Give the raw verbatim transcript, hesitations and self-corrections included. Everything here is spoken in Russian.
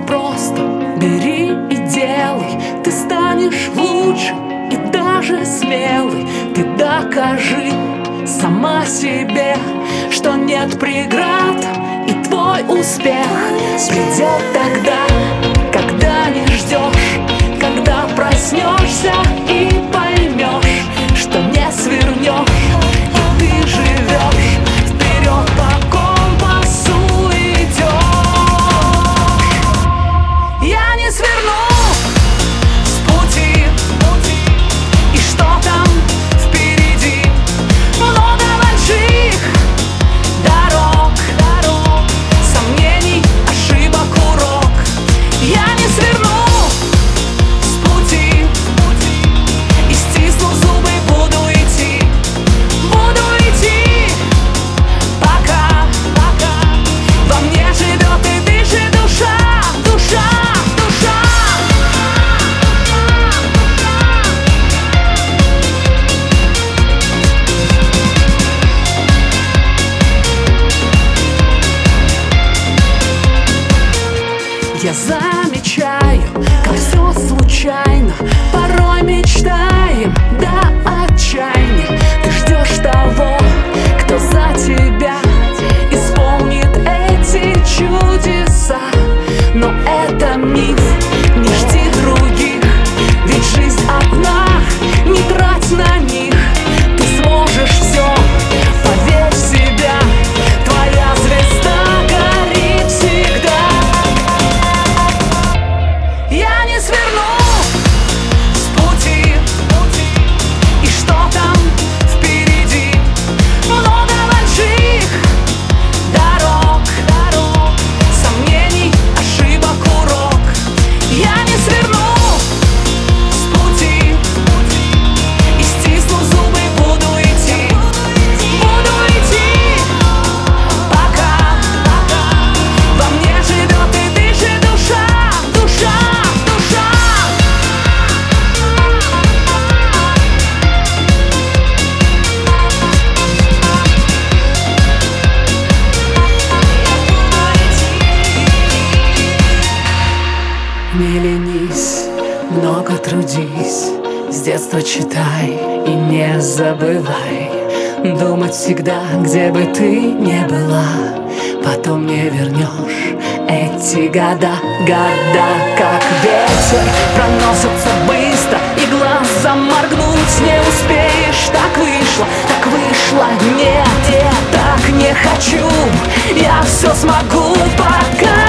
просто бери и делай. Ты станешь лучше и даже смелый. Ты докажи сама себе, что нет преград, и твой успех придет тогда, когда не ждешь, когда проснешься и поймешь, что не свернешь, и ты живешь вперед по компасу идешь. Я не сверну с пути, и что там впереди? Много больших дорог, дорог, сомнений, ошибок, урок. Я не сверну с пути, и стиснув зубы буду идти, буду идти, пока, пока во мне живет и дышит душа, душа, душа. Я замечаю, как все случайно, порой мечтаем до отчаяния. Ты ждешь того, кто за тебя исполнит эти чудеса, но это миф, не жди других, ведь жизнь одна, не трать на них. Ты сможешь все, поверь в себя, твоя звезда горит всегда. Я не сверну с пути, и что там впереди? Много больших дорог, дорог, сомнений, ошибок, урок. Я не сверну с пути, и стиснув зубы буду идти, буду идти, пока, пока во мне живет и дышит душа, душа, душа. Не ленись, много трудись, с детства читай и не забывай думать всегда, где бы ты ни была. Потом не вернешь эти года, года как ветер проносятся быстро, и глазом моргнуть не успеешь. Так вышло, так вышло, нет, нет, так не хочу. Я все смогу, пока